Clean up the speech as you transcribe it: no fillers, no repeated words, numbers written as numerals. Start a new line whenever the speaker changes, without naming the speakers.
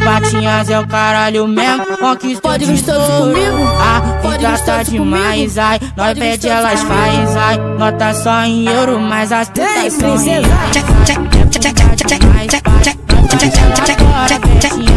patinhas é o caralho mesmo, conquista
pode vir todos comigo.
Pode gastar demais, ai, nós pede elas faz, ai, nota só em euro, mas as tetas são reais.